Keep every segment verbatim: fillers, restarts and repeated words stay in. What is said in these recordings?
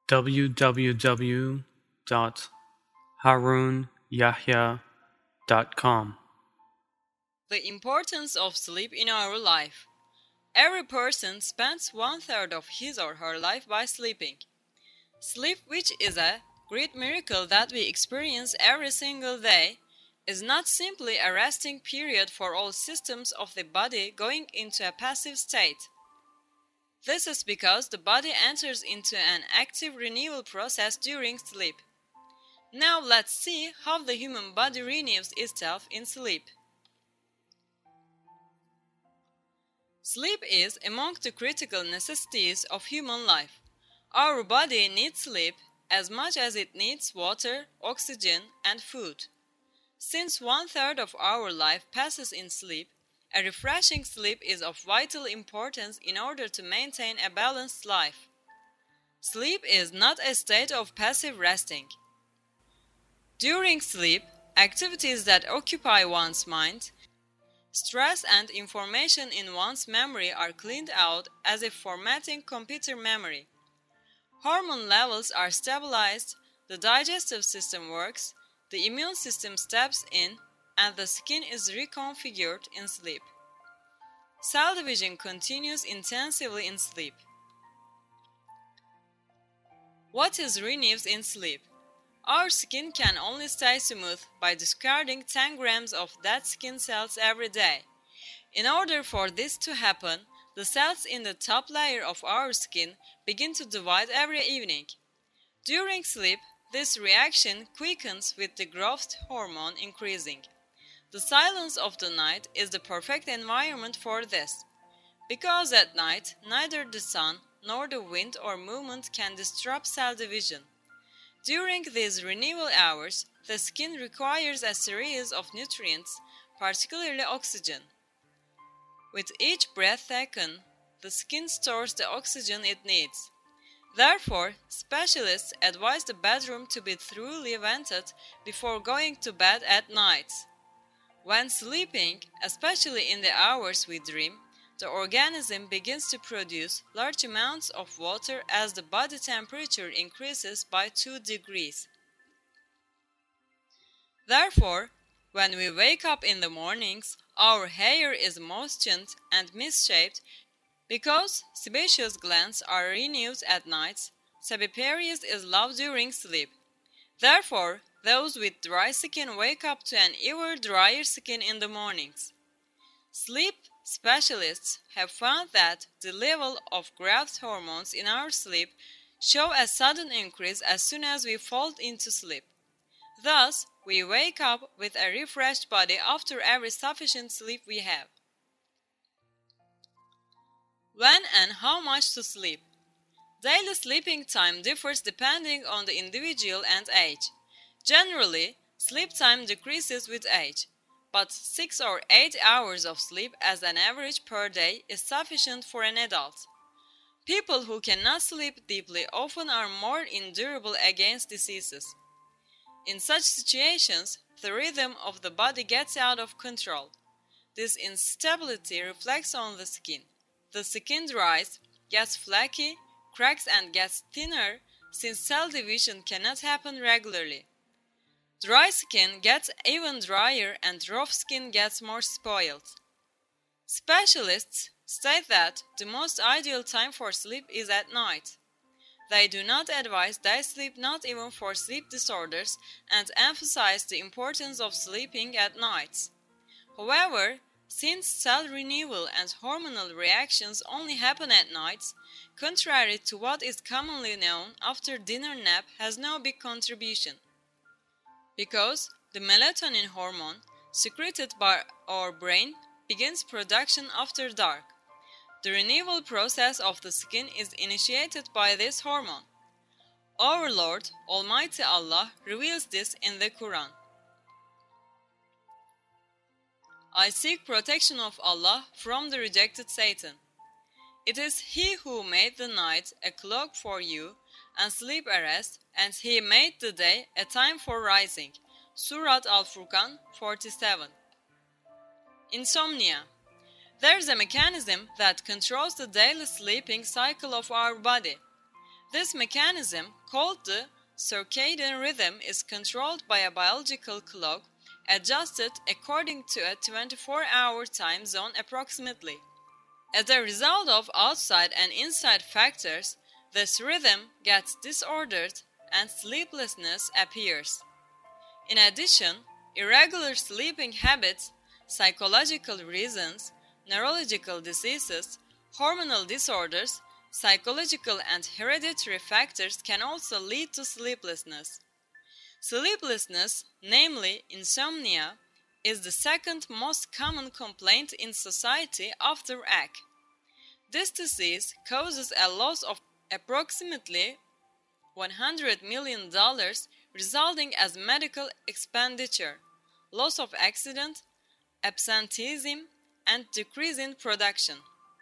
w w w dot harun yahya dot com. The importance of sleep in our life. Every person spends one third of his or her life by sleeping. Sleep, which is a great miracle that we experience every single day, is not simply a resting period for all systems of the body going into a passive state. This is because the body enters into an active renewal process during sleep. Now let's see how the human body renews itself in sleep. Sleep is among the critical necessities of human life. Our body needs sleep as much as it needs water, oxygen, and food. Since one third of our life passes in sleep, a refreshing sleep is of vital importance in order to maintain a balanced life. Sleep is not a state of passive resting. During sleep, activities that occupy one's mind, stress and information in one's memory are cleaned out as if formatting computer memory. Hormone levels are stabilized, the digestive system works, the immune system steps in, and the skin is reconfigured in sleep. Cell division continues intensively in sleep. What is renewed in sleep? Our skin can only stay smooth by discarding ten grams of dead skin cells every day. In order for this to happen, the cells in the top layer of our skin begin to divide every evening. During sleep, this reaction quickens with the growth hormone increasing. The silence of the night is the perfect environment for this, because at night neither the sun nor the wind or movement can disrupt cell division. During these renewal hours, the skin requires a series of nutrients, particularly oxygen. With each breath taken, the skin stores the oxygen it needs. Therefore, specialists advise the bedroom to be thoroughly vented before going to bed at night. When sleeping, especially in the hours we dream, the organism begins to produce large amounts of water as the body temperature increases by two degrees. Therefore, when we wake up in the mornings, our hair is moistened and misshaped because sebaceous glands are renewed at night. Sebaceous is low during sleep. Therefore, those with dry skin wake up to an even drier skin in the mornings. Sleep specialists have found that the level of growth hormones in our sleep show a sudden increase as soon as we fall into sleep. Thus, we wake up with a refreshed body after every sufficient sleep we have. When and how much to sleep? Daily sleeping time differs depending on the individual and age. Generally, sleep time decreases with age, but six or eight hours of sleep as an average per day is sufficient for an adult. People who cannot sleep deeply often are more endurable against diseases. In such situations, the rhythm of the body gets out of control. This instability reflects on the skin. The skin dries, gets flaky, cracks and gets thinner since cell division cannot happen regularly. Dry skin gets even drier and rough skin gets more spoiled. Specialists state that the most ideal time for sleep is at night. They do not advise day sleep not even for sleep disorders and emphasize the importance of sleeping at night. However, since cell renewal and hormonal reactions only happen at night, contrary to what is commonly known, after dinner nap has no big contribution. Because the melatonin hormone, secreted by our brain, begins production after dark. The renewal process of the skin is initiated by this hormone. Our Lord, Almighty Allah, reveals this in the Quran. I seek protection of Allah from the rejected Satan. It is He who made the night a cloak for you and sleep a rest, and He made the day a time for rising. Surat Al-Furqan forty-seven. Insomnia. There is a mechanism that controls the daily sleeping cycle of our body. This mechanism, called the circadian rhythm, is controlled by a biological clock adjusted according to a twenty-four hour time zone approximately. As a result of outside and inside factors, this rhythm gets disordered and sleeplessness appears. In addition, irregular sleeping habits, psychological reasons, neurological diseases, hormonal disorders, psychological and hereditary factors can also lead to sleeplessness. Sleeplessness, namely insomnia, is the second most common complaint in society after A C. This disease causes a loss of approximately one hundred million dollars, resulting as medical expenditure, loss of accident, absenteeism, and decrease in production.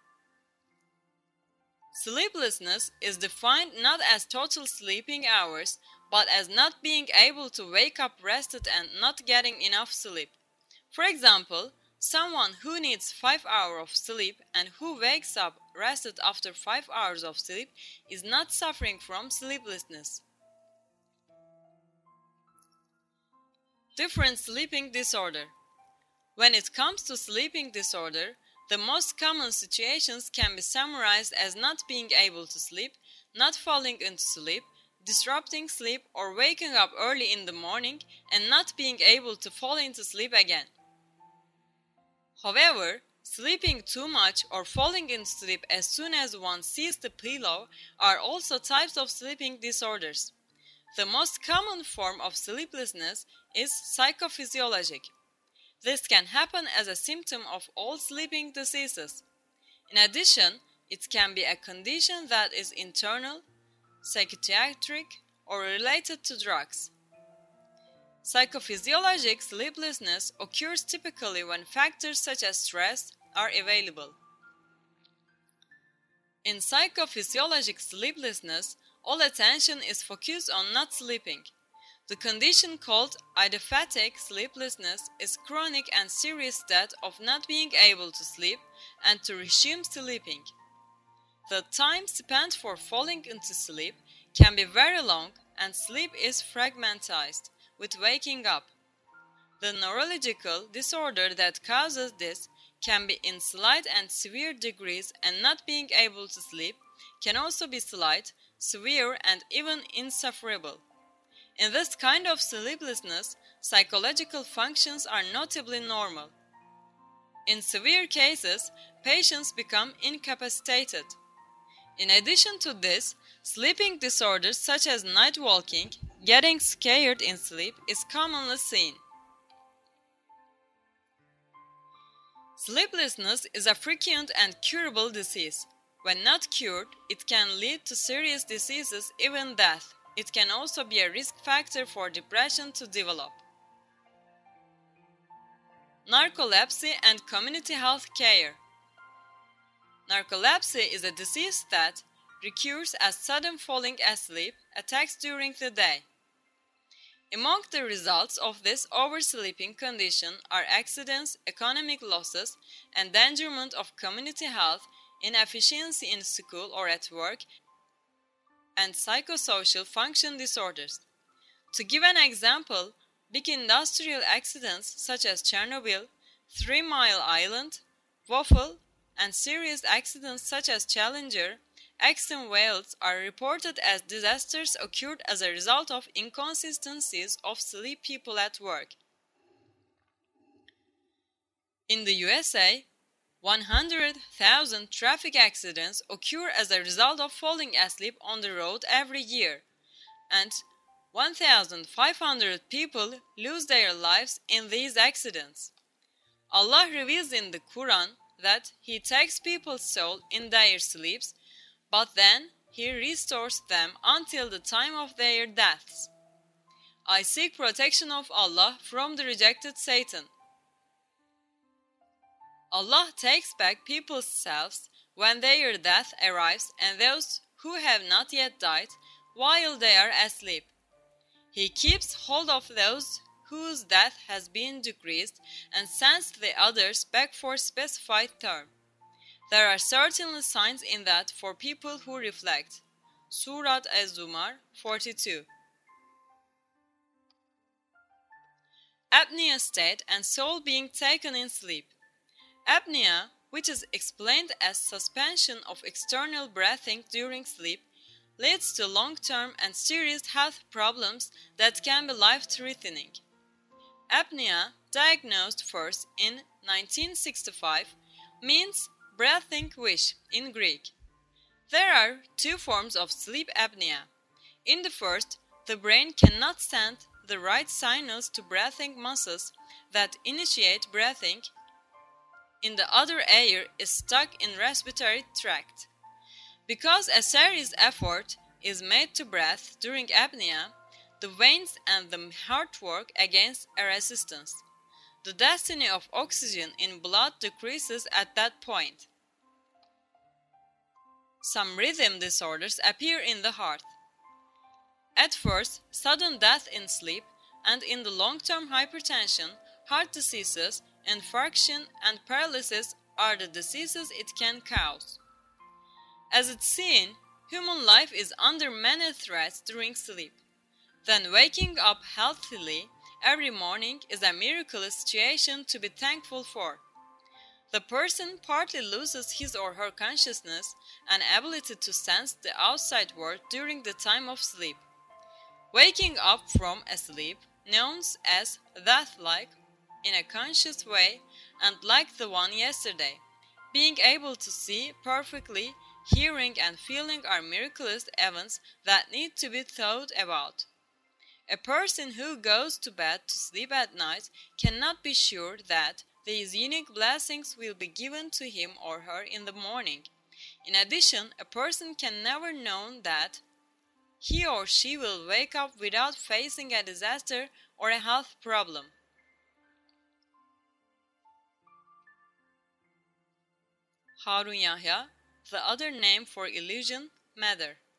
Sleeplessness is defined not as total sleeping hours, but as not being able to wake up rested and not getting enough sleep. For example, someone who needs five hours of sleep and who wakes up rested after five hours of sleep is not suffering from sleeplessness. Different sleeping disorder. When it comes to sleeping disorder, the most common situations can be summarized as not being able to sleep, not falling into sleep, disrupting sleep or waking up early in the morning, and not being able to fall into sleep again. However, sleeping too much or falling into sleep as soon as one sees the pillow are also types of sleeping disorders. The most common form of sleeplessness is psychophysiologic. This can happen as a symptom of all sleeping diseases. In addition, it can be a condition that is internal, psychiatric, or related to drugs. Psychophysiologic sleeplessness occurs typically when factors such as stress are available. In psychophysiologic sleeplessness, all attention is focused on not sleeping. The condition called idiopathic sleeplessness is chronic and serious state of not being able to sleep and to resume sleeping. The time spent for falling into sleep can be very long and sleep is fragmentized with waking up. The neurological disorder that causes this can be in slight and severe degrees, and not being able to sleep can also be slight, severe, and even insufferable. In this kind of sleeplessness, psychological functions are notably normal. In severe cases, patients become incapacitated. In addition to this, sleeping disorders such as night walking, getting scared in sleep, is commonly seen. Sleeplessness is a frequent and curable disease. When not cured, it can lead to serious diseases, even death. It can also be a risk factor for depression to develop. Narcolepsy and community health care. Narcolepsy is a disease that recurs as sudden falling asleep attacks during the day. Among the results of this oversleeping condition are accidents, economic losses, endangerment of community health, inefficiency in school or at work, and psychosocial function disorders. To give an example, big industrial accidents such as Chernobyl, Three Mile Island, Waffle, and serious accidents such as Challenger, Exxon Wales are reported as disasters occurred as a result of inconsistencies of sleep people at work. In the U S A, one hundred thousand traffic accidents occur as a result of falling asleep on the road every year, and one thousand five hundred people lose their lives in these accidents. Allah reveals in the Quran that He takes people's soul in their sleeps, but then He restores them until the time of their deaths. I seek protection of Allah from the rejected Satan. Allah takes back people's selves when their death arrives, and those who have not yet died while they are asleep. He keeps hold of those whose death has been decreased and sends the others back for a specified term. There are certainly signs in that for people who reflect. Surat Az-Zumar forty-two. Apnea state and soul being taken in sleep. Apnea, which is explained as suspension of external breathing during sleep, leads to long-term and serious health problems that can be life-threatening. Apnea, diagnosed first in nineteen sixty-five, means breathing wish in Greek. There are two forms of sleep apnea. In the first, the brain cannot send the right signals to breathing muscles that initiate breathing. In the other, air is stuck in respiratory tract. Because a serious effort is made to breathe during apnea, the veins and the heart work against a resistance. The density of oxygen in blood decreases at that point. Some rhythm disorders appear in the heart. At first, sudden death in sleep, and in the long-term hypertension, heart diseases, infarction, and paralysis are the diseases it can cause. As it's seen, human life is under many threats during sleep. Then waking up healthily every morning is a miraculous situation to be thankful for. The person partly loses his or her consciousness and ability to sense the outside world during the time of sleep. Waking up from a sleep, known as death-like, in a conscious way and like the one yesterday, being able to see perfectly, hearing and feeling are miraculous events that need to be thought about. A person who goes to bed to sleep at night cannot be sure that these unique blessings will be given to him or her in the morning. In addition, a person can never know that he or she will wake up without facing a disaster or a health problem. Harun Yahya, the other name for illusion, matter.